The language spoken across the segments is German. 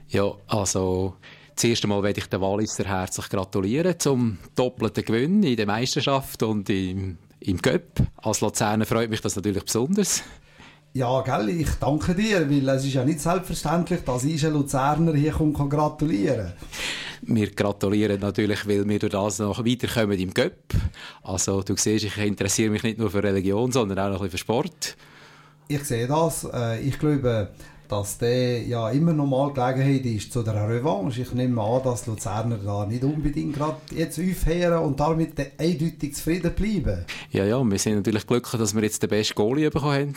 Ja, also zuerst einmal möchte ich den Walliser herzlich gratulieren zum doppelten Gewinn in der Meisterschaft und im Cup. Als Luzerner freut mich das natürlich besonders. Ja, gell, ich danke dir, weil es ist ja nicht selbstverständlich, dass ich ein Luzerner hier kommt, kann gratulieren. Wir gratulieren natürlich, weil wir durch das noch weiterkommen im Cup. Also du siehst, ich interessiere mich nicht nur für Religion, sondern auch noch ein bisschen für Sport. Ich sehe das. Ich glaube, dass der ja immer noch mal Gelegenheit ist zu der Revanche. Ich nehme an, dass die Luzerner da nicht unbedingt gerade jetzt aufhören und damit eindeutig zufrieden bleiben. Ja, wir sind natürlich glücklich, dass wir jetzt den besten Goalie bekommen haben.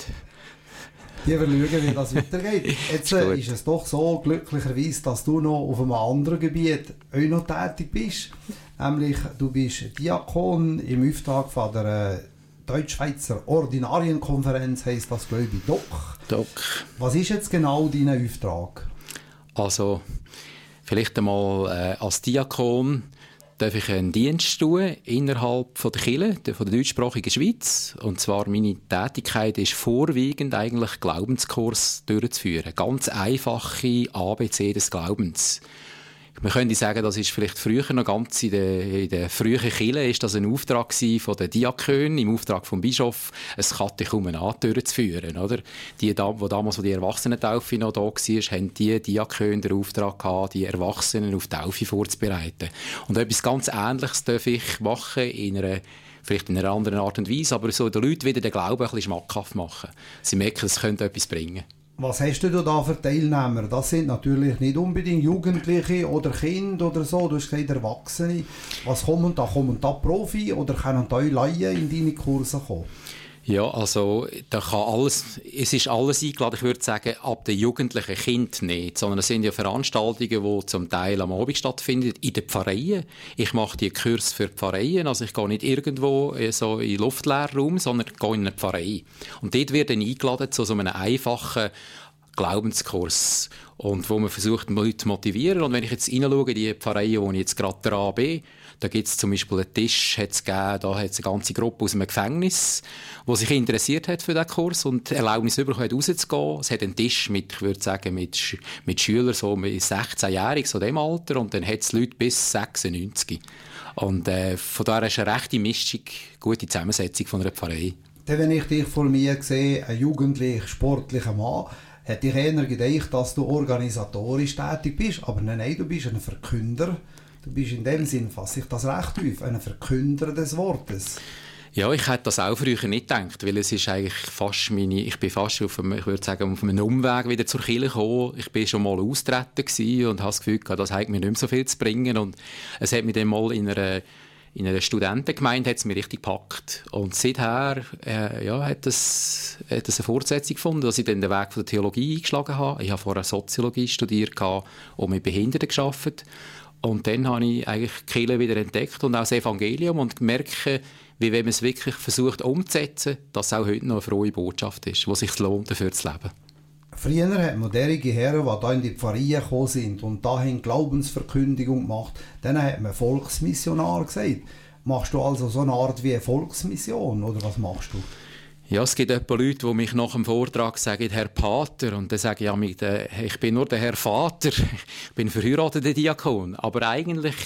Wir schauen, wie das weitergeht. Jetzt ist es doch so, glücklicherweise, dass du noch auf einem anderen Gebiet auch noch tätig bist. Nämlich, du bist Diakon im Auftrag von der Deutsch-Schweizer Ordinarienkonferenz, heisst das, glaube ich, DOC. Was ist jetzt genau dein Auftrag? Also, vielleicht einmal als Diakon darf ich einen Dienst tun innerhalb von der Kirche, von der deutschsprachigen Schweiz. Und zwar meine Tätigkeit ist vorwiegend eigentlich Glaubenskurs durchzuführen. Ganz einfache ABC des Glaubens. Man könnte sagen, das ist vielleicht früher noch ganz in der frühen Kirche ist das ein Auftrag von den Diakonen, im Auftrag vom Bischof, ein Katechumενat durchzuführen, oder? Die damals, wo die Erwachsenentaufe noch da war, haben die Diakonen den Auftrag gehabt, die Erwachsenen auf die Taufe vorzubereiten. Und etwas ganz Ähnliches darf ich machen vielleicht in einer anderen Art und Weise, aber so den Leuten wieder den Glauben ein bisschen schmackhaft machen. Sie merken, es könnte etwas bringen. Was hast du da für Teilnehmer? Das sind natürlich nicht unbedingt Jugendliche oder Kinder oder so, du hast gesagt Erwachsene. Was kommen da? Kommen da Profi oder können da Laien in deine Kurse kommen? Ja, also es ist alles eingeladen, ich würde sagen, ab den jugendlichen Kind nicht, sondern es sind ja Veranstaltungen, die zum Teil am Abend stattfinden, in den Pfarreien. Ich mache die Kurse für die Pfarreien, also ich gehe nicht irgendwo so in den Luftleerraum, sondern gehe in eine Pfarrei. Und dort wird dann eingeladen zu so einem einfachen Glaubenskurs, und wo man versucht, Leute zu motivieren. Und wenn ich jetzt reinschaue in die Pfarreien, wo ich jetzt gerade dran bin, da gibt es zum Beispiel einen Tisch, da hat es eine ganze Gruppe aus einem Gefängnis, die sich interessiert hat für diesen Kurs und Erlaubnis bekommen hat, rauszugehen. Es hat einen Tisch mit Schülern, so mit 16-Jährigen, so dem Alter, und dann hat es Leute bis 96. Und von daher ist eine rechte Mischung, gute Zusammensetzung von einer Pfarrei. Wenn ich dich vor mir sehe, ein jugendlich, sportlicher Mann, hätte ich eher gedacht, dass du organisatorisch tätig bist, aber nein, du bist ein Verkünder. Du bist in dem Sinn, fasse ich das recht auf, ein Verkünder des Wortes. Ja, ich hätte das auch früher nicht gedacht, weil es ist eigentlich ich bin fast auf einem Umweg wieder zur Kirche gekommen. Ich bin schon mal austreten und habe das Gefühl gehabt, das hat mir nicht mehr so viel zu bringen. Und es hat mich dann mal in einer Studentengemeinde hat's mich richtig gepackt. Und seither hat es eine Fortsetzung gefunden, dass ich dann den Weg von der Theologie eingeschlagen habe. Ich habe vorher Soziologie studiert und mit Behinderten gearbeitet. Und dann habe ich eigentlich die Kirche wieder entdeckt und auch das Evangelium und merke, wie wenn man es wirklich versucht umzusetzen, dass es auch heute noch eine frohe Botschaft ist, die sich lohnt, dafür zu leben. Früher hat man derige Herren, die da in die Pfarreien gekommen sind und da haben Glaubensverkündigung gemacht, dann hat man Volksmissionar gesagt. Machst du also so eine Art wie eine Volksmission oder was machst du? Ja, es gibt etwa Leute, die mich nach dem Vortrag sagen, Herr Pater, und dann sage ich bin nur der Herr Vater, ich bin verheirateter Diakon. Aber eigentlich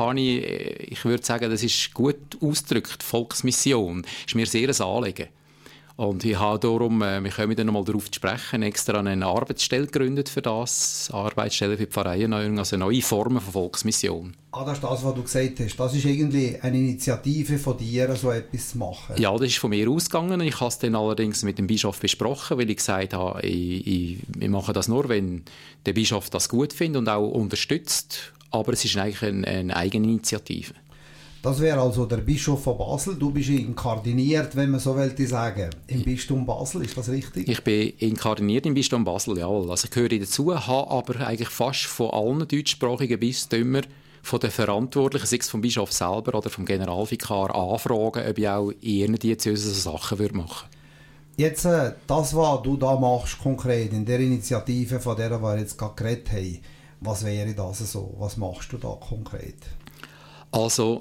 ich würde sagen, das ist gut ausgedrückt, Volksmission, ist mir sehr ein Anliegen. Und ich habe darum, wir kommen dann noch mal darauf zu sprechen, extra eine Arbeitsstelle gegründet für das, Arbeitsstelle für die Pfarreien, also neue Formen von Volksmission. Das ist das, was du gesagt hast. Das ist irgendwie eine Initiative von dir, so etwas zu machen. Ja, das ist von mir ausgegangen. Ich habe es dann allerdings mit dem Bischof besprochen, weil ich gesagt habe, wir machen das nur, wenn der Bischof das gut findet und auch unterstützt. Aber es ist eigentlich eine Eigeninitiative. Das wäre also der Bischof von Basel. Du bist inkardiniert, wenn man so will sagen, im Bistum Basel. Ist das richtig? Ich bin inkardiniert im Bistum Basel, ja. Also ich gehöre dazu, habe aber eigentlich fast von allen deutschsprachigen Bistümern von den Verantwortlichen, sei es vom Bischof selber oder vom Generalvikar, anfragen, ob ich auch in ihren Diözesen so Sachen machen würde. Jetzt, das, was du da machst, konkret, in der Initiative, von der wir jetzt gerade geredet haben, was wäre das so? Was machst du da konkret? Also,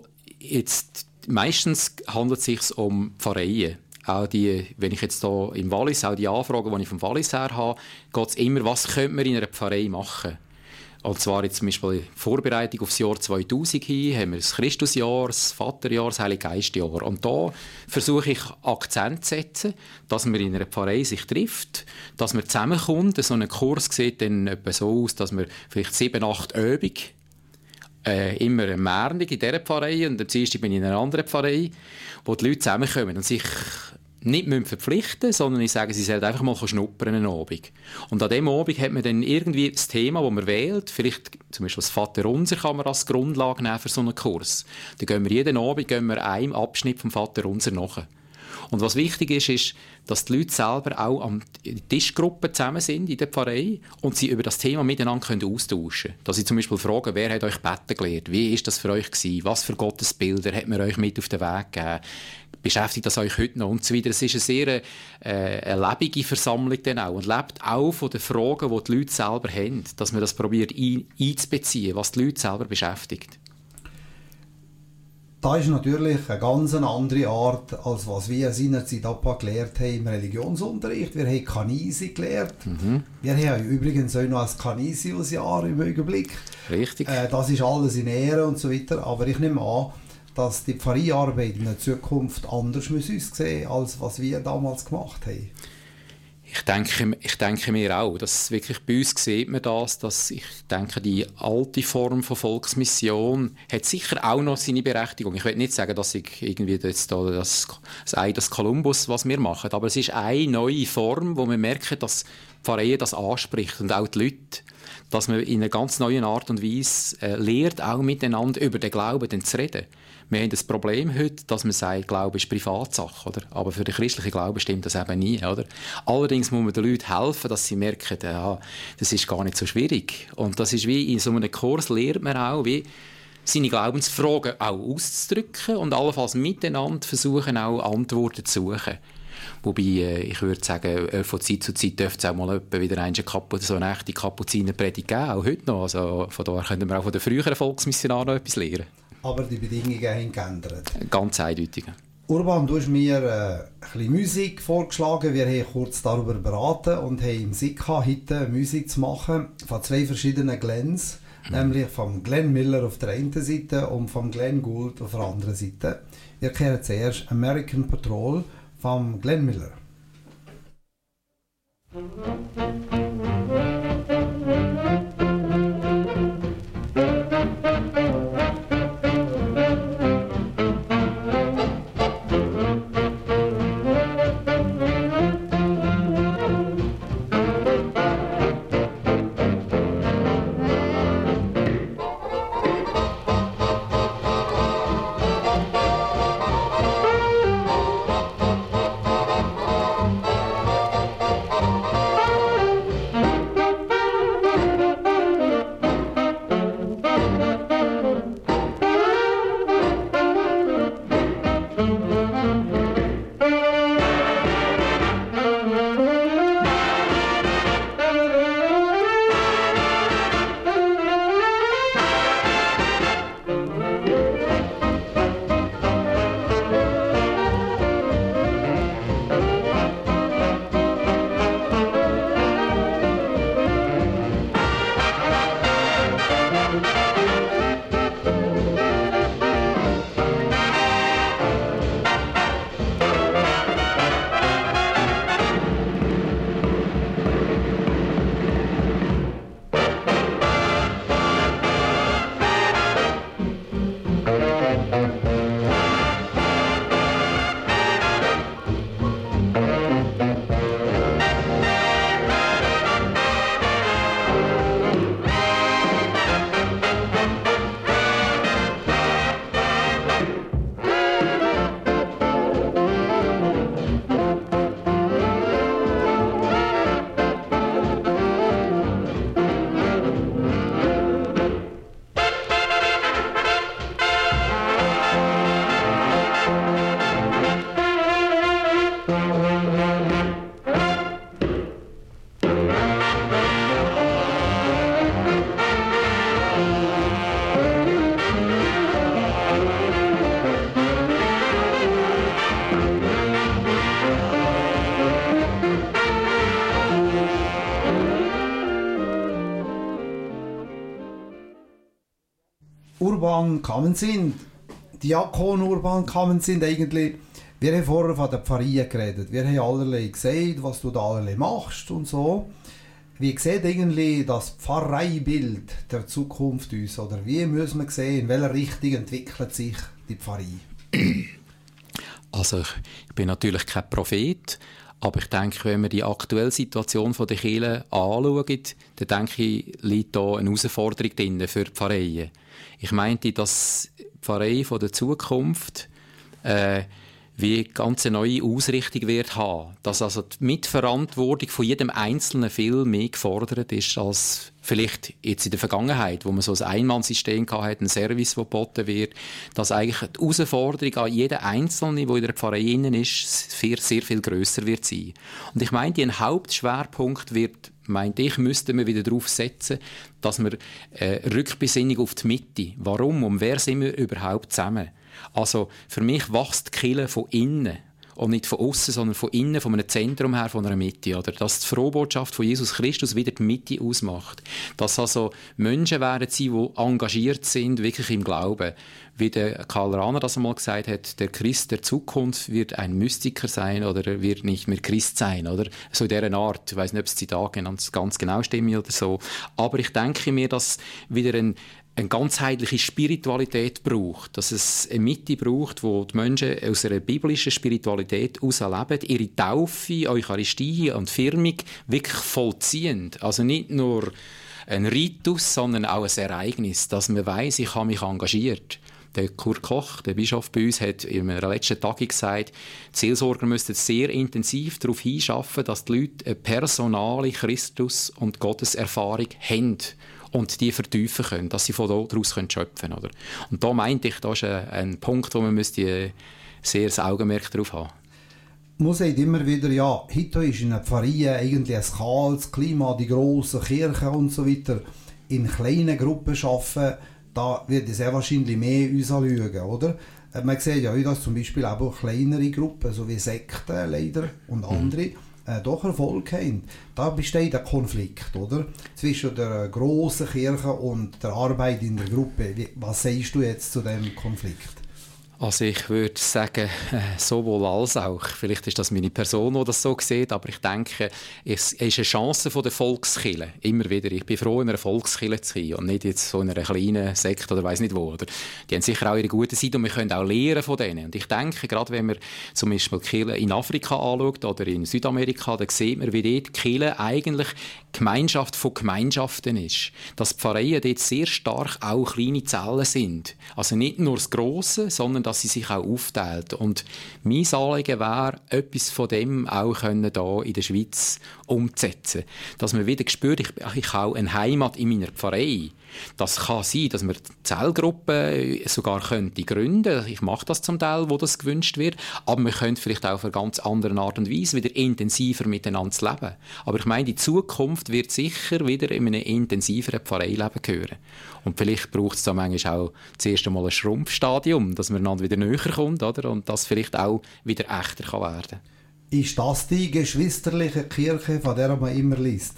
meistens handelt es sich um Pfarreien. Auch wenn ich jetzt hier im Wallis, auch die Anfragen, die ich vom Wallis her habe, geht es immer, was könnte man in einer Pfarrei machen? Und zwar jetzt zum Beispiel in Vorbereitung aufs Jahr 2000 hin, haben wir das Christusjahr, das Vaterjahr, das Heilige Geistjahr. Und da versuche ich Akzent zu setzen, dass man in einer Pfarrei sich trifft, dass man zusammenkommt. So ein Kurs sieht dann etwa so aus, dass man vielleicht 7, 8 Übungen immer am Montag in dieser Pfarrei und am Dienstag bin ich in einer anderen Pfarrei, wo die Leute zusammenkommen und sich nicht verpflichten müssen, sondern ich sage, sie sollen einfach mal schnuppern einen Abend. Und an diesem Abend hat man dann irgendwie das Thema, das man wählt, vielleicht zum Beispiel das Vaterunser kann man als Grundlage nehmen für so einen Kurs. Dann gehen wir jeden Abend einem Abschnitt vom Vaterunser nach. Und was wichtig ist, ist, dass die Leute selber auch an Tischgruppen zusammen sind in der Pfarrei und sie über das Thema miteinander austauschen können. Dass sie zum Beispiel fragen, wer hat euch beten gelehrt? Wie ist das für euch gewesen? Was für Gottesbilder hat man euch mit auf den Weg gegeben? Beschäftigt das euch heute noch? Und so weiter. Es ist eine sehr eine lebende Versammlung dann auch und lebt auch von den Fragen, die die Leute selber haben, dass man das probiert einzubeziehen, was die Leute selber beschäftigt. Das ist natürlich eine ganz andere Art, als was wir seinerzeit gelernt haben im Religionsunterricht. Wir haben Kanisi gelernt. Wir haben übrigens auch noch ein Canisius-Jahr im Augenblick. Richtig. Das ist alles in Ehre und so weiter. Aber ich nehme an, dass die Pfarreiarbeit in der Zukunft anders aussehen muss, als was wir damals gemacht haben. Ich denke mir auch, dass wirklich bei uns sieht man das, dass ich denke, die alte Form von Volksmission hat sicher auch noch seine Berechtigung. Ich will nicht sagen, dass ich irgendwie jetzt da das Ei des Kolumbus, was wir machen, aber es ist eine neue Form, wo man merkt, dass die Pfarreie das anspricht und auch die Leute, dass man in einer ganz neuen Art und Weise lehrt, auch miteinander über den Glauben zu reden. Wir haben das Problem heute, dass man sagt, Glaube ist Privatsache, oder? Aber für den christlichen Glauben stimmt das eben nie, oder? Allerdings muss man den Leuten helfen, dass sie merken, ja, das ist gar nicht so schwierig. Und das ist wie in so einem Kurs lernt man auch, wie seine Glaubensfragen auch auszudrücken und allenfalls miteinander versuchen, auch Antworten zu suchen. Wobei, ich würde sagen, von Zeit zu Zeit dürfte es auch mal wieder so eine echte Kapuzinerpredigt geben, auch heute noch. Also von daher können wir auch von den früheren Volksmissionaren noch etwas lernen. Aber die Bedingungen haben geändert. Ganz eindeutig. Urban, du hast mir ein bisschen Musik vorgeschlagen. Wir haben kurz darüber beraten und haben im Sinn heute Musik zu machen von 2 verschiedenen Glens. Nämlich vom Glenn Miller auf der einen Seite und vom Glenn Gould auf der anderen Seite. Wir kehren zuerst American Patrol vom Glenn Miller. Urban Commons sind, Diakon Urban Commons sind eigentlich, wir haben vorher von der Pfarreien geredet, wir haben allerlei gesehen, was du da allerlei machst und so. Wie sieht eigentlich das Pfarreibild der Zukunft aus? Oder wie müssen wir sehen, in welcher Richtung entwickelt sich die Pfarrei? Also ich bin natürlich kein Prophet, aber ich denke, wenn wir die aktuelle Situation der Kirche anschauen, dann denke ich, liegt da eine Herausforderung drin für die Pfarreien. Ich meinte, dass die Pfarrei von der Zukunft wie eine ganz neue Ausrichtung wird haben. Dass also die Mitverantwortung von jedem Einzelnen viel mehr gefordert ist als vielleicht jetzt in der Vergangenheit, wo man so ein Einmannsystem hatte, ein Service, der geboten wird, dass eigentlich die Herausforderung an jeden Einzelnen, der in der Pfarrei innen ist, sehr viel grösser wird sein. Und ich meine, ein Hauptschwerpunkt wird, meinte ich, müssten wir wieder darauf setzen, dass wir Rückbesinnung auf die Mitte. Warum? Um wer sind wir überhaupt zusammen? Also für mich wächst die Kirche von innen. Und nicht von außen, sondern von innen, von einem Zentrum her, von einer Mitte. Oder? Dass die Frohbotschaft von Jesus Christus wieder die Mitte ausmacht. Dass also Menschen werden sein, die engagiert sind, wirklich im Glauben. Wie der Karl Rahner das einmal gesagt hat, der Christ der Zukunft wird ein Mystiker sein oder er wird nicht mehr Christ sein. Oder? So in dieser Art. Ich weiss nicht, ob das Zitat ganz genau stimmt oder so. Aber ich denke mir, dass wieder eine ganzheitliche Spiritualität braucht, dass es eine Mitte braucht, wo die Menschen aus einer biblischen Spiritualität heraus leben, ihre Taufe, Eucharistie und Firmung wirklich vollziehen. Also nicht nur ein Ritus, sondern auch ein Ereignis, dass man weiss, ich habe mich engagiert. Der Kurt Koch, der Bischof bei uns, hat in einer letzten Tagung gesagt, die Seelsorger müssten sehr intensiv darauf hinschaffen, dass die Leute eine personale Christus- und Gotteserfahrung haben und die vertiefen können, dass sie von daraus schöpfen können. Oder? Und da meinte ich, das ist ein Punkt, wo man müsste sehr das Augenmerk darauf haben. Man sagt immer wieder, ja, heute ist in einer Pfarrei eigentlich ein kaltes Klima, die grossen Kirchen und so weiter. In kleinen Gruppen arbeiten, da wird es sehr wahrscheinlich mehr uns anschauen, oder? Man sieht ja, dass zum Beispiel auch kleinere Gruppen, so wie Sekten leider und andere, doch Erfolg haben. Da besteht ein Konflikt, oder? Zwischen der grossen Kirche und der Arbeit in der Gruppe. Was sagst du jetzt zu diesem Konflikt? Also ich würde sagen, sowohl als auch. Vielleicht ist das meine Person, die das so sieht, aber ich denke, es ist eine Chance von der Volkskirche. Immer wieder. Ich bin froh, in einer Volkskirche zu sein und nicht jetzt so in einer kleinen Sekte oder weiss nicht wo. Oder? Die haben sicher auch ihre gute Seite und wir können auch lernen von denen. Und ich denke, gerade wenn man zum Beispiel die Kirche in Afrika anschaut oder in Südamerika, dann sieht man, wie dort die Kirche eigentlich Gemeinschaft von Gemeinschaften ist. Dass die Pfarreien dort sehr stark auch kleine Zellen sind. Also nicht nur das Grosse, sondern dass sie sich auch aufteilt. Und mein Anliegen wäre, etwas von dem auch hier in der Schweiz umzusetzen. Dass man wieder spürt, ich habe eine Heimat in meiner Pfarrei. Das kann sein, dass man Zellgruppen sogar gründen könnte. Ich mache das zum Teil, wo das gewünscht wird. Aber man könnte vielleicht auch auf eine ganz andere Art und Weise wieder intensiver miteinander zu leben. Aber ich meine, die Zukunft wird sicher wieder in einem intensiveren Pfarreileben gehören. Und vielleicht braucht es da manchmal auch zuerst einmal ein Schrumpfstadium, dass man einander wieder näher kommt, oder? Und das vielleicht auch wieder echter kann werden. Ist das die geschwisterliche Kirche, von der man immer liest?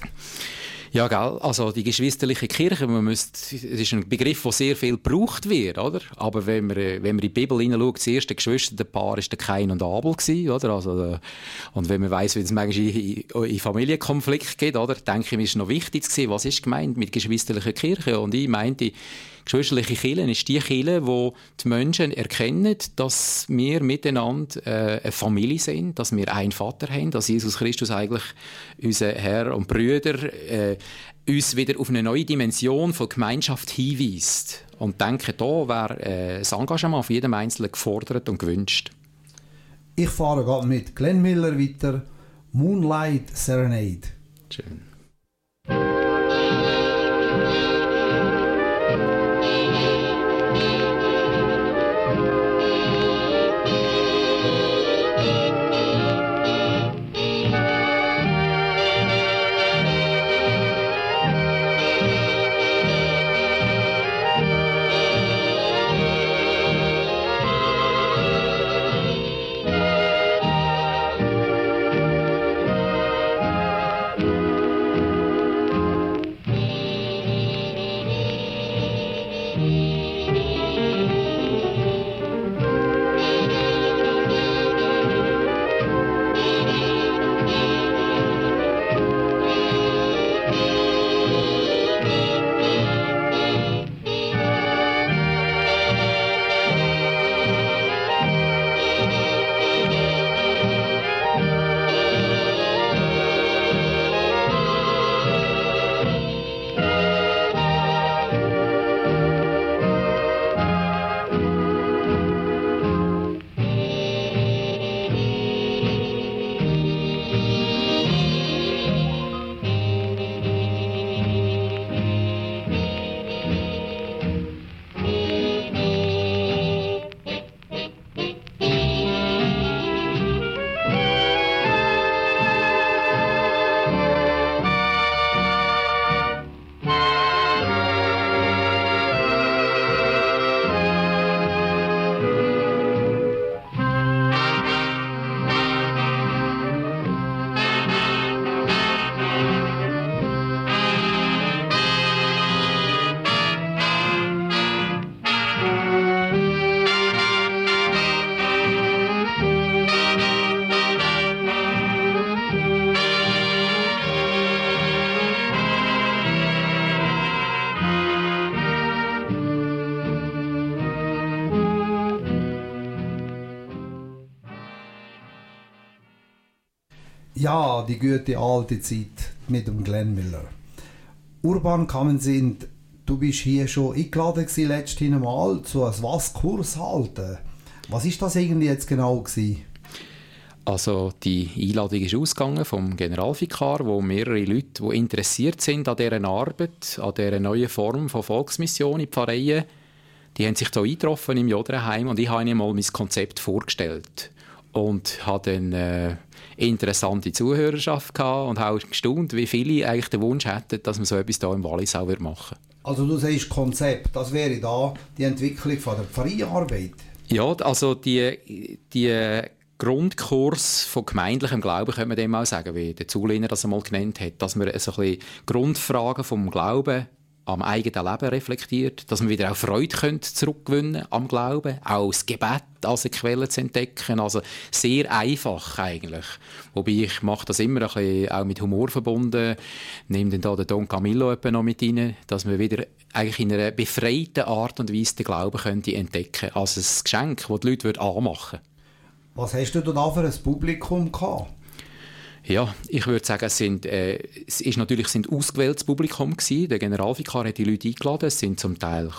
Ja, gell? Also die geschwisterliche Kirche, es ist ein Begriff, der sehr viel gebraucht wird, oder? Aber wenn man in die Bibel hineinschaut, das erste Geschwisterpaar war der Kain und Abel, oder? Also, und wenn man weiss, wie es manchmal in Familienkonflikt geht, oder? Denke ich, ist noch wichtig zu sehen, was ist gemeint mit geschwisterlicher Kirche? Und ich meinte, geschwisterliche Kirche ist die Kirche, wo die Menschen erkennen, dass wir miteinander eine Familie sind, dass wir einen Vater haben, dass Jesus Christus eigentlich unser Herr und Brüder uns wieder auf eine neue Dimension von Gemeinschaft hinweist. Und denke, da wäre das Engagement von jedem Einzelnen gefordert und gewünscht. Ich fahre gerade mit Glenn Miller weiter. Moonlight Serenade. Schön. Ja, die gute alte Zeit mit dem Glenn Miller. Urban Kamen sind, du bist hier schon eingeladen gewesen, letztes Mal zu einem Was-Kurs halten. Was ist das eigentlich jetzt genau gewesen? Also die Einladung ist ausgegangen vom Generalvikar, wo mehrere Leute, die interessiert sind an dieser Arbeit, an dieser neuen Form von Volksmission in Pfarreien, die haben sich hier eingetroffen im Joderheim und ich habe ihnen mal mein Konzept vorgestellt und habe dann interessante Zuhörerschaft gehabt und habe gestaunt, wie viele eigentlich den Wunsch hätten, dass man so etwas hier im Wallis auch machen würde. Also du sagst Konzept, das wäre da die Entwicklung von der Pfarreiarbeit? Ja, also die Grundkurs von gemeindlichem Glauben, könnte man dem auch sagen, wie der Zuliner das einmal genannt hat, dass man so ein bisschen Grundfragen vom Glauben am eigenen Leben reflektiert, dass man wieder auch Freude zurückgewinnen am Glauben, auch das Gebet als eine Quelle zu entdecken, also sehr einfach eigentlich. Wobei ich mache das immer ein bisschen auch mit Humor verbunden, nehme dann da den Don Camillo noch mit rein, dass man wieder eigentlich in einer befreiten Art und Weise den Glauben könnte entdecken, als ein Geschenk, das die Leute anmachen würden. Was hast du da für ein Publikum gehabt? Ja, ich würde sagen, es ist natürlich ein ausgewähltes Publikum gewesen. Der Generalvikar hat die Leute eingeladen. Es sind zum Teil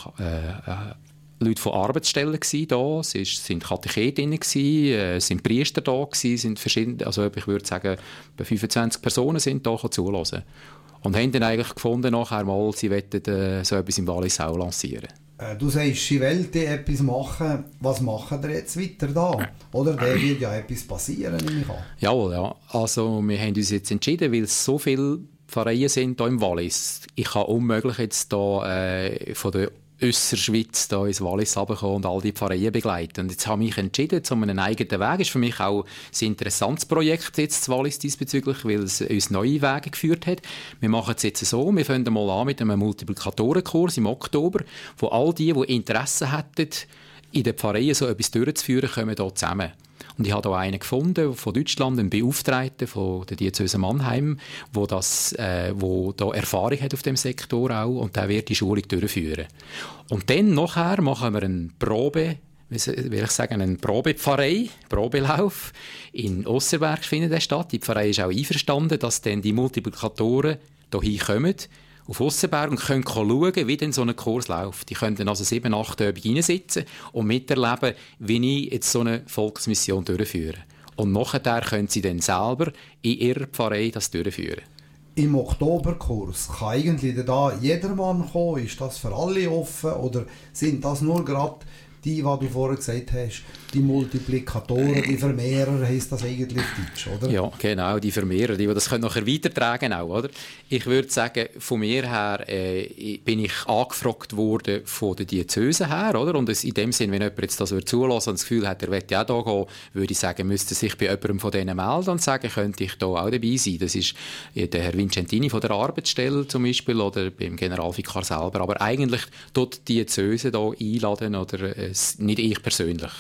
Leute von Arbeitsstellen da. Es sind Katechetinnen gewesen, es sind Priester da gewesen, sind verschiedene, also ich würde sagen, bei 25 Personen sind da zuhören. Und haben dann eigentlich gefunden, nachher mal, sie wollten so etwas im Wallis auch lancieren. Du sagst, sie wollen etwas machen. Was machen wir jetzt weiter da? Oder da wird ja etwas passieren, nehme ich an. Jawohl, ja. Also wir haben uns jetzt entschieden, weil es so viele Pfarreien sind hier im Wallis. Ich kann unmöglich jetzt hier von der Össerschweiz da ins Wallis runterkommen und all die Pfarreien begleiten. Und jetzt habe ich mich entschieden, zu einem eigenen Weg. Das ist für mich auch ein interessantes Projekt jetzt, das Wallis diesbezüglich, weil es uns neue Wege geführt hat. Wir machen es jetzt so, wir fangen mal an mit einem Multiplikatorenkurs im Oktober, wo all die Interesse hätten, in den Pfarreien so etwas durchzuführen, kommen hier zusammen. Und ich habe hier einen gefunden, von Deutschland, einen Beauftragten von der Diözese Mannheim, der da Erfahrung hat auf dem Sektor auch, und der wird die Schulung durchführen. Und dann nachher machen wir einen Probepfarrei, Probelauf. In Osserberg findet der statt. Die Pfarrei ist auch einverstanden, dass dann die Multiplikatoren hierhin kommen, auf Ossenberg, und können schauen, wie denn so ein Kurs läuft. Die können dann also 7-8 Übungen reinsitzen und miterleben, wie ich jetzt so eine Volksmission durchführe. Und nachher können sie dann selber in ihrer Pfarrei das durchführen. Im Oktoberkurs kann eigentlich da jedermann kommen? Ist das für alle offen? Oder sind das nur gerade die du vorher gesagt hast, die Multiplikatoren, die Vermehrer, heisst das eigentlich auf Deutsch, oder? Ja, genau, die Vermehrer, die das können nachher weitertragen auch, oder? Ich würde sagen, von mir her bin ich angefragt worden von der Diözese her, oder? Und in dem Sinn, wenn jemand jetzt das zulassen und das Gefühl hat, er möchte ja da gehen, würde ich sagen, müsste sich bei jemandem von denen melden und sagen, könnte ich da auch dabei sein. Das ist der Herr Vincentini von der Arbeitsstelle zum Beispiel oder beim Generalvikar selber. Aber eigentlich dort die Diözese da einladen oder nicht ich persönlich.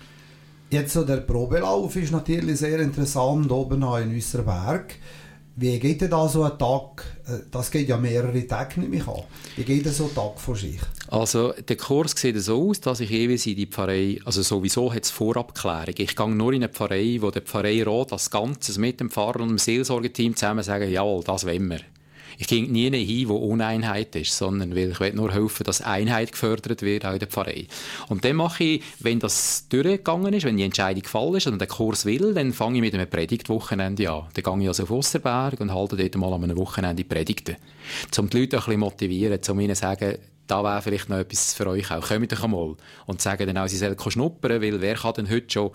Jetzt so der Probelauf ist natürlich sehr interessant, oben in Össerberg. Wie geht denn da so ein Tag? Das geht ja mehrere Tage, nehme ich an. Wie geht denn so ein Tag von sich? Also der Kurs sieht so aus, dass ich jeweils in die Pfarrei, also sowieso hat es Vorabklärung. Ich gehe nur in eine Pfarrei, wo der Pfarreirat das Ganze mit dem Pfarrer und dem Seelsorgeteam zusammen sagen, jawohl, das wollen wir. Ich gehe nie hin, wo Uneinheit ist, sondern weil ich will nur helfen, dass Einheit gefördert wird, auch in der Pfarrei. Und dann mache ich, wenn das durchgegangen ist, wenn die Entscheidung gefallen ist und der Kurs will, dann fange ich mit einem Predigtwochenende an. Dann gehe ich also auf Osserberg und halte dort mal an einem Wochenende Predigten. Um die Leute ein bisschen motivieren, um ihnen zu sagen, da wäre vielleicht noch etwas für euch auch. Kommt doch einmal. Und sagen dann auch, sie sollen schnuppern, weil wer kann denn heute schon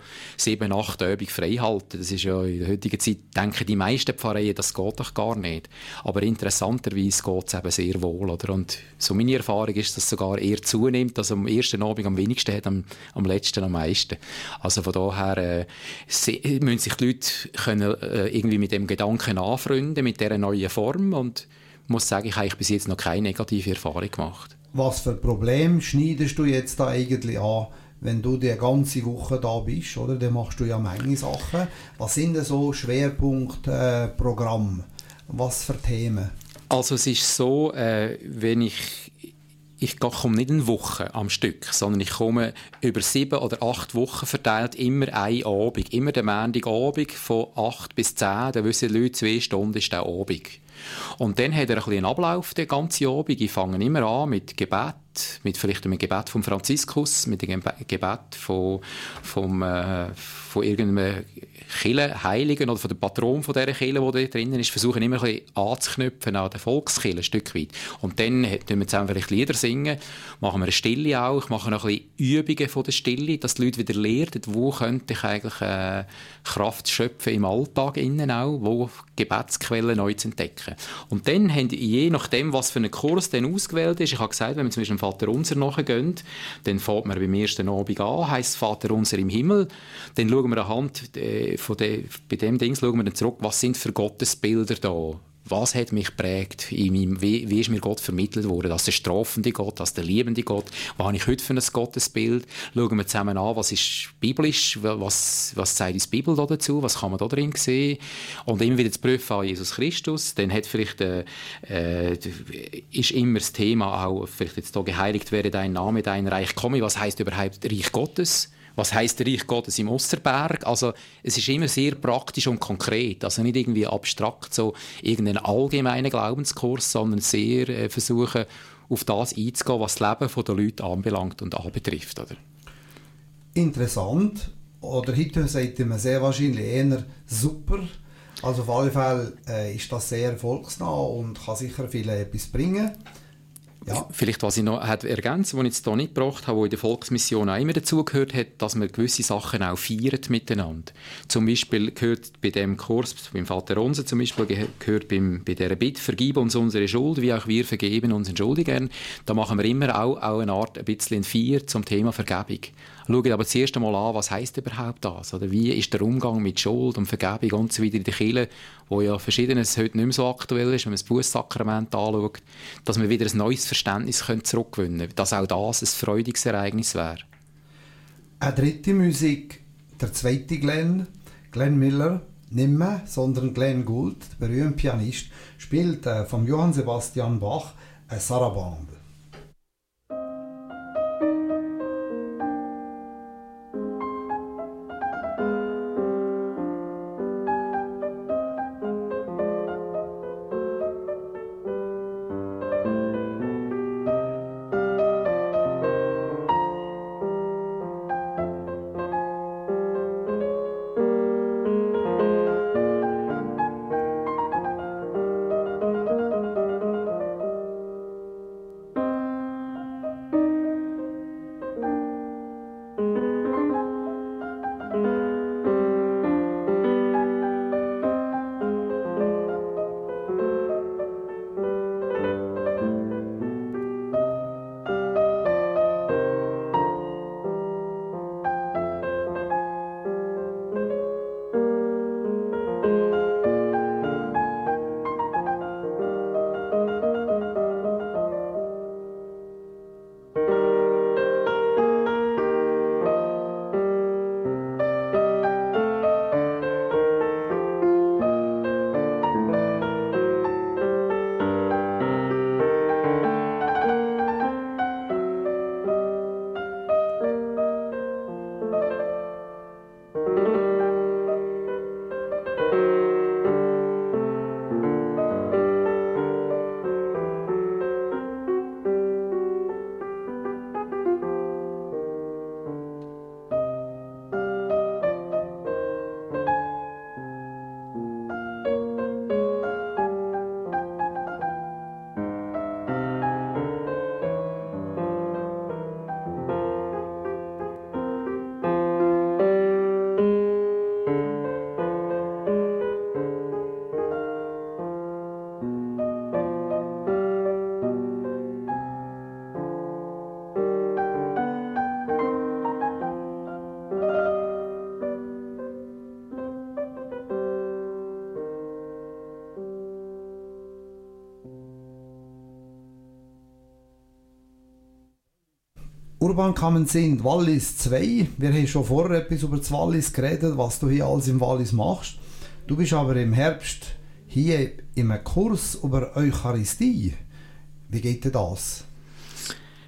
7-8 Übungen frei halten? Das ist ja in der heutigen Zeit, denken die meisten Pfarreien, das geht doch gar nicht. Aber interessanterweise geht es eben sehr wohl. Oder? Und so meine Erfahrung ist, dass es sogar eher zunimmt, dass am ersten Abend am wenigsten hat, am letzten am meisten. Also von daher müssen sich die Leute können, irgendwie mit dem Gedanken anfreunden, mit dieser neuen Form. Und ich muss sagen, ich habe bis jetzt noch keine negative Erfahrung gemacht. Was für Probleme schneidest du jetzt da eigentlich an, wenn du die ganze Woche da bist, oder? Dann machst du ja Menge Sachen. Was sind denn so Schwerpunktprogramme? Was für Themen? Also es ist so, wenn ich ich komme nicht eine Woche am Stück, sondern ich komme über 7 oder 8 Wochen verteilt immer einen Abend. Immer den Montagabend von 8 bis 10, da wissen die Leute, 2 Stunden ist der Abend. Und dann hat er ein bisschen einen Ablauf, den ganzen Abend. Ich fange immer an mit Gebet, vielleicht mit dem Gebet von Franziskus, mit dem Gebet von irgendeinem Heiligen oder von dem Patron von dieser Kirche, der da drinnen ist, versuchen immer ein bisschen anzuknüpfen an den Volkskirche, ein Stück weit. Und dann singen wir zusammen vielleicht Lieder, singen, machen wir eine Stille auch, machen noch ein bisschen Übungen von der Stille, dass die Leute wieder lernen, wo könnte ich eigentlich Kraft schöpfen im Alltag innen auch, wo Gebetsquellen neu zu entdecken. Und dann haben je nachdem, was für ein Kurs dann ausgewählt ist, ich habe gesagt, wenn wir zum Beispiel dem Vater Unser nachgehen, dann fängt man beim ersten Abend an, heisst Vater Unser im Himmel, dann schauen wir anhand bei dem Ding schauen wir dann zurück, was sind für Gottesbilder da? Was hat mich geprägt? Wie ist mir Gott vermittelt worden? Als der strafende Gott, als der liebende Gott. Was habe ich heute für ein Gottesbild? Schauen wir zusammen an, was ist biblisch? Was sagt uns die Bibel da dazu? Was kann man da drin sehen? Und immer wieder zu prüfen an Jesus Christus. Dann hat vielleicht, ist immer das Thema auch, vielleicht jetzt da geheiligt werde dein Name, dein Reich komme. Was heisst überhaupt Reich Gottes? Was heisst der Reich Gottes im Osterberg? Also, es ist immer sehr praktisch und konkret. Also nicht irgendwie abstrakt, so irgendeinen allgemeinen Glaubenskurs, sondern sehr versuchen, auf das einzugehen, was das Leben der Leute anbelangt und anbetrifft. Oder? Interessant. Oder heute sagt man sehr wahrscheinlich eher super. Also auf alle Fälle ist das sehr erfolgsnah und kann sicher viel etwas bringen. Ja. Vielleicht, was ich noch ergänzen, was ich jetzt hier nicht gebracht habe, wo in der Volksmission auch immer dazugehört hat, dass man gewisse Sachen auch feiert miteinander. Zum Beispiel gehört bei dem Kurs, beim Vater Unser zum Beispiel, gehört bei dieser Bitte, vergib uns unsere Schuld, wie auch wir vergeben unseren Schuldigern. Da machen wir immer auch eine Art, ein bisschen Feier zum Thema Vergebung. Schauen aber zuerst einmal an, was heisst überhaupt das? Oder wie ist der Umgang mit Schuld und Vergebung und so weiter in der Kirche, wo ja Verschiedenes heute nicht mehr so aktuell ist, wenn man das Bußsakrament anschaut, dass wir wieder ein neues Verständnis zurückgewinnen können, dass auch das ein freudiges Ereignis wäre. Eine dritte Musik, der zweite Glenn Miller, nicht mehr, sondern Glenn Gould, der berühmte Pianist, spielt von Johann Sebastian Bach eine Sarabande. Urban kann sind Wallis 2. Wir haben schon vorher etwas über das Wallis geredet, was du hier alles im Wallis machst. Du bist aber im Herbst hier in einem Kurs über Eucharistie. Wie geht dir das?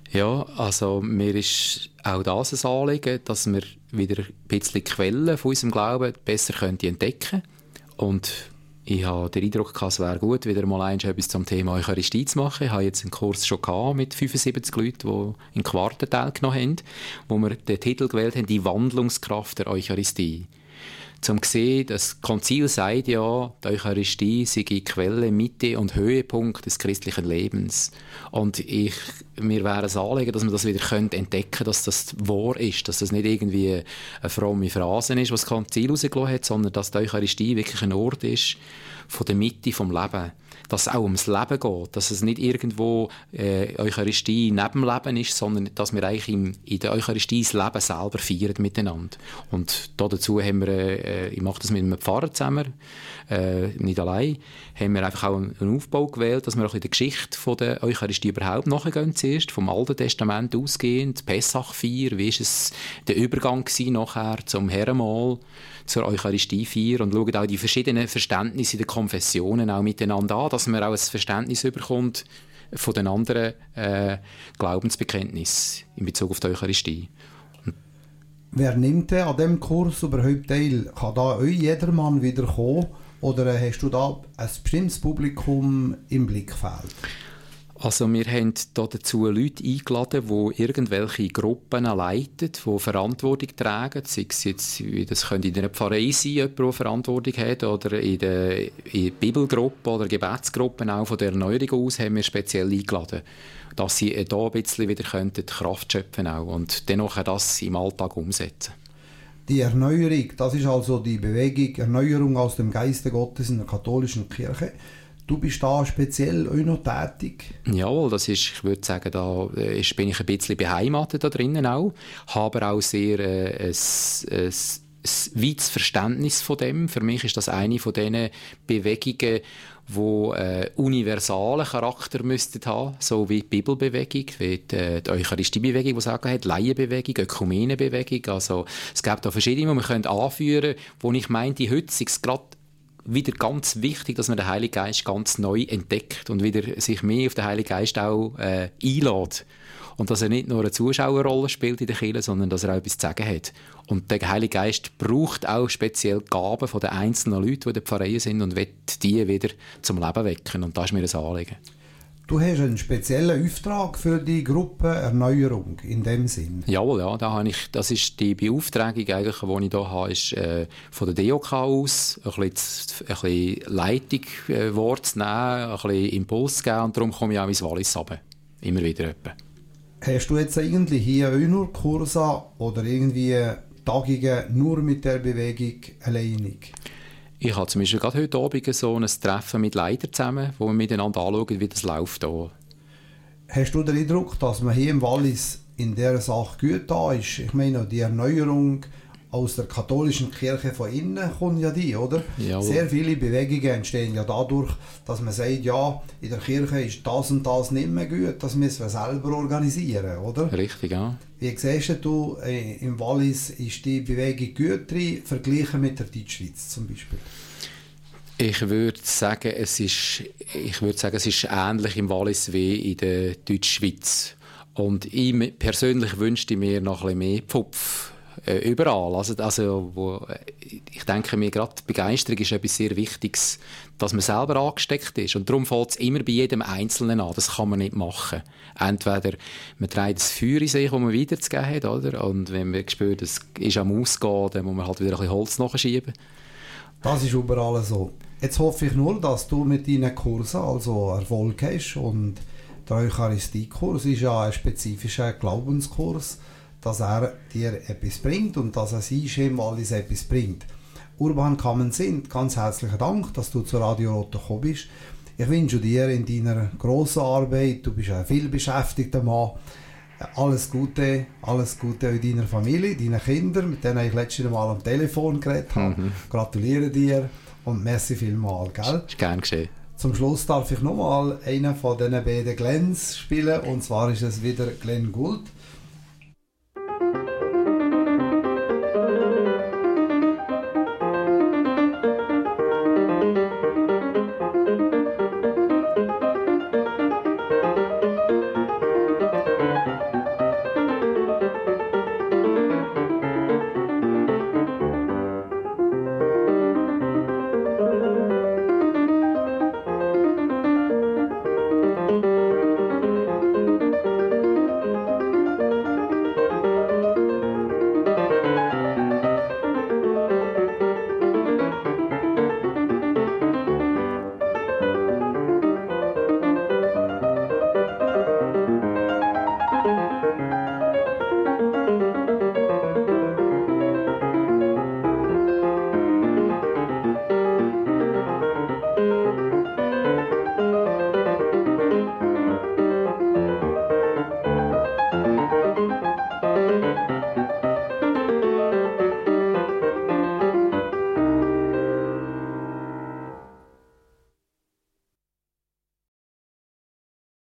Ja, also mir ist auch das ein Anliegen, dass wir wieder ein bisschen Quellen von unserem Glauben besser entdecken können. Und ich habe den Eindruck gehabt, es wäre gut, wieder mal etwas zum Thema Eucharistie zu machen. Ich habe jetzt einen Kurs schon gehabt mit 75 Leuten, die in Quarten teilgenommen haben, wo wir den Titel gewählt haben, «Die Wandlungskraft der Eucharistie». Zum zu sehen, das Konzil sagt ja, die Eucharistie sei Quelle, Mitte und Höhepunkt des christlichen Lebens. Und mir wäre es Anliegen, dass man das wieder entdecken können, dass das wahr ist, dass das nicht irgendwie eine fromme Phrase ist, was das Konzil rausgelassen hat, sondern dass die Eucharistie wirklich ein Ort ist von der Mitte vom Leben. Dass es auch ums Leben geht, dass es nicht irgendwo Eucharistie neben dem Leben ist, sondern dass wir eigentlich in der Eucharistie das Leben selber feiern miteinander. Und dazu haben wir, ich mache das mit einem Pfarrer zusammen, nicht allein, haben wir einfach auch einen Aufbau gewählt, dass wir auch in der Geschichte von der Eucharistie überhaupt nachgehen zuerst, vom Alten Testament ausgehend, Pessachfeier, wie war es der Übergang nachher zum Herrenmahl, zur Eucharistiefeier und schauen auch die verschiedenen Verständnisse in den Konfessionen auch miteinander an, dass man auch ein Verständnis bekommt von den anderen Glaubensbekenntnissen in Bezug auf die Eucharistie. Wer nimmt denn an diesem Kurs überhaupt teil? Kann da auch jedermann wieder kommen? Oder hast du da ein bestimmtes Publikum im Blickfeld? Also wir haben dazu Leute eingeladen, die irgendwelche Gruppen leiten, die Verantwortung tragen. Sei es jetzt, das könnte in einer Pfarrei sein, jemand, der Verantwortung hat, oder in Bibelgruppen oder Gebetsgruppen auch von der Erneuerung aus haben wir speziell eingeladen, dass sie da ein bisschen wieder Kraft schöpfen auch und dennoch das im Alltag umsetzen. Die Erneuerung, das ist also die Bewegung Erneuerung aus dem Geiste Gottes in der katholischen Kirche. Du bist da speziell auch noch tätig? Jawohl, das ist, ich würde sagen, da bin ich ein bisschen beheimatet da drinnen auch, habe auch sehr ein weites Verständnis von dem. Für mich ist das eine von diesen Bewegungen, die universalen Charakter müssten haben, so wie die Bibelbewegung, wie die Eucharistiebewegung, die sagen hat, Laienbewegung, Ökumenenbewegung. Also es gibt da verschiedene, die man anführen könnte, wo ich meinte, heute ist es gerade wieder ganz wichtig, dass man den Heiligen Geist ganz neu entdeckt und wieder sich mehr auf den Heiligen Geist auch einlädt. Und dass er nicht nur eine Zuschauerrolle spielt in der Kirche, sondern dass er auch etwas zu sagen hat. Und der Heilige Geist braucht auch speziell Gaben von den einzelnen Leuten, die in der Pfarrei sind und will die wieder zum Leben wecken. Und das ist mir ein Anliegen. Du hast einen speziellen Auftrag für die Gruppe Erneuerung in dem Sinn? Jawohl, ja. Das ist die Beauftragung, eigentlich, die ich hier habe, ist von der DOK aus ein bisschen Leitung wahrzunehmen, ein bisschen Impuls zu geben und darum komme ich auch ins Wallis runter. Immer wieder etwa. Hast du jetzt irgendwie hier auch nur Kurse oder irgendwie Tagungen nur mit der Bewegung alleinig? Ich habe zum Beispiel gerade heute Abend so ein Treffen mit Leitern zusammen, wo wir miteinander anschauen, wie das läuft. Hier. Hast du den Eindruck, dass man hier im Wallis in dieser Sache gut da ist? Ich meine, die Erneuerung aus der katholischen Kirche von innen kommt ja die, oder? Jawohl. Sehr viele Bewegungen entstehen ja dadurch, dass man sagt, ja, in der Kirche ist das und das nicht mehr gut, das müssen wir selber organisieren, oder? Richtig, ja. Wie siehst du, im Wallis ist die Bewegung gut drin, verglichen mit der Deutschschweiz zum Beispiel? Ich würde sagen, es ist ähnlich im Wallis wie in der Deutschschweiz. Und ich persönlich wünschte mir noch ein bisschen mehr Pfupf. Überall. Ich denke mir, gerade die Begeisterung ist etwas sehr Wichtiges, dass man selber angesteckt ist. Und darum fällt es immer bei jedem Einzelnen an. Das kann man nicht machen. Entweder man trägt das Feuer in sich, das man weiterzugeben hat, oder? Und wenn man spürt, es ist am Ausgehen, dann muss man halt wieder ein bisschen Holz nachschieben. Das ist überall so. Jetzt hoffe ich nur, dass du mit deinen Kursen also Erfolg hast. Und der Eucharistiekurs ist ja ein spezifischer Glaubenskurs, dass er dir etwas bringt und dass er sein Schema alles etwas bringt. Urban Kamen sind, ganz herzlichen Dank, dass du zur Radio Rot gekommen bist. Ich wünsche dir in deiner grossen Arbeit, du bist ein vielbeschäftigter Mann, alles Gute in deiner Familie, deinen Kindern, mit denen ich letztes Mal am Telefon geredet habe. Gratuliere dir und merci vielmals, gell? Ist gern geschehen. Zum Schluss darf ich nochmal einen von diesen beiden Glens spielen, und zwar ist es wieder Glenn Gould.